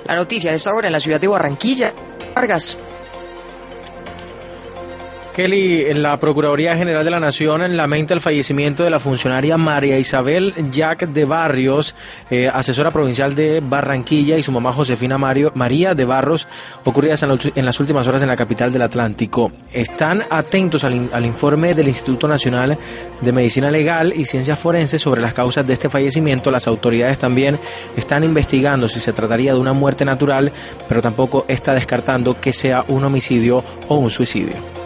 La noticia de esta hora en la ciudad de Barranquilla. Vargas. Kelly, en la Procuraduría General de la Nación lamenta el fallecimiento de la funcionaria María Isabel Jack de Barrios, asesora provincial de Barranquilla, y su mamá Josefina María de Barros, ocurridas en las últimas horas en la capital del Atlántico. Están atentos al informe del Instituto Nacional de Medicina Legal y Ciencias Forenses sobre las causas de este fallecimiento. Las autoridades también están investigando si se trataría de una muerte natural, pero tampoco está descartando que sea un homicidio o un suicidio.